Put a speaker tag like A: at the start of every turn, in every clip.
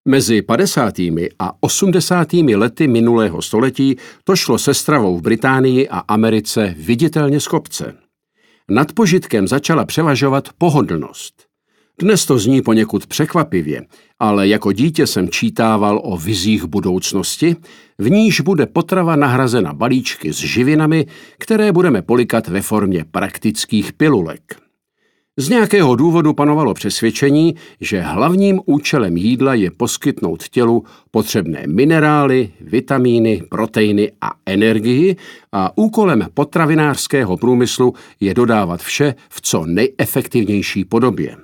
A: Mezi 50. a 80. lety minulého století to šlo se stravou v Británii a Americe viditelně z kopce. Nad požitkem začala převažovat pohodlnost. Dnes to zní poněkud překvapivě, ale jako dítě jsem čítával o vizích budoucnosti, v níž bude potrava nahrazena balíčky s živinami, které budeme polikat ve formě praktických pilulek. Z nějakého důvodu panovalo přesvědčení, že hlavním účelem jídla je poskytnout tělu potřebné minerály, vitamíny, proteiny a energii a úkolem potravinářského průmyslu je dodávat vše v co nejefektivnější podobě.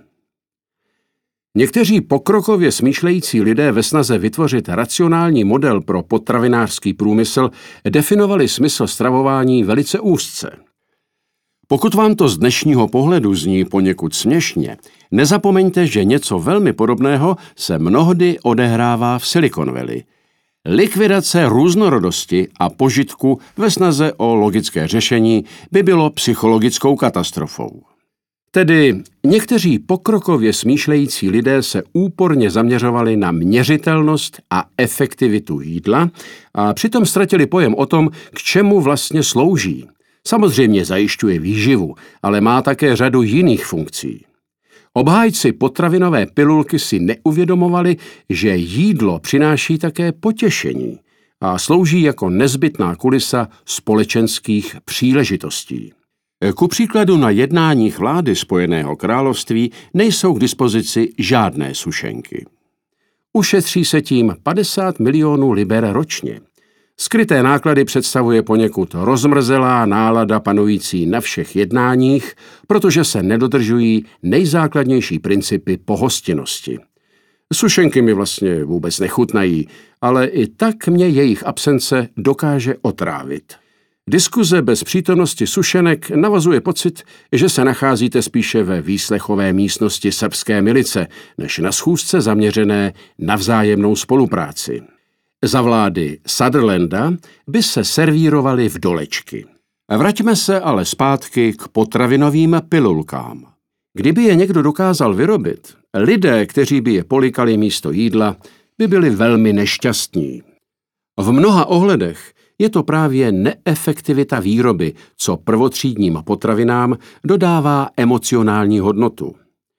A: Někteří pokrokově smýšlející lidé ve snaze vytvořit racionální model pro potravinářský průmysl definovali smysl stravování velice úzce. Pokud vám to z dnešního pohledu zní poněkud směšně, nezapomeňte, že něco velmi podobného se mnohdy odehrává v Silicon Valley. Likvidace různorodosti a požitku ve snaze o logické řešení by bylo psychologickou katastrofou. Tedy někteří pokrokově smýšlející lidé se úporně zaměřovali na měřitelnost a efektivitu jídla a přitom ztratili pojem o tom, k čemu vlastně slouží. Samozřejmě zajišťuje výživu, ale má také řadu jiných funkcí. Obhájci potravinové pilulky si neuvědomovali, že jídlo přináší také potěšení a slouží jako nezbytná kulisa společenských příležitostí. Ku příkladu na jednáních vlády Spojeného království nejsou k dispozici žádné sušenky. Ušetří se tím 50 milionů liber ročně. Skryté náklady představuje poněkud rozmrzelá nálada panující na všech jednáních, protože se nedodržují nejzákladnější principy pohostinnosti. Sušenky mi vlastně vůbec nechutnají, ale i tak mě jejich absence dokáže otrávit. Diskuze bez přítomnosti sušenek navazuje pocit, že se nacházíte spíše ve výslechové místnosti srbské milice, než na schůzce zaměřené na vzájemnou spolupráci. Za vlády Sutherlanda by se servírovaly v dolečky. Vraťme se ale zpátky k potravinovým pilulkám. Kdyby je někdo dokázal vyrobit, lidé, kteří by je polikali místo jídla, by byli velmi nešťastní. V mnoha ohledech je to právě neefektivita výroby, co prvotřídním potravinám dodává emocionální hodnotu.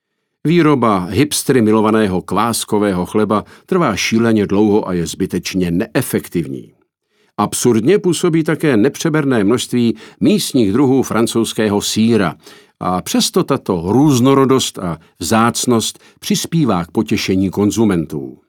A: Výroba hipstry milovaného kváskového chleba trvá šíleně dlouho a je zbytečně neefektivní. Absurdně působí také nepřeberné množství místních druhů francouzského sýra a přesto tato různorodost a vzácnost přispívá k potěšení konzumentů.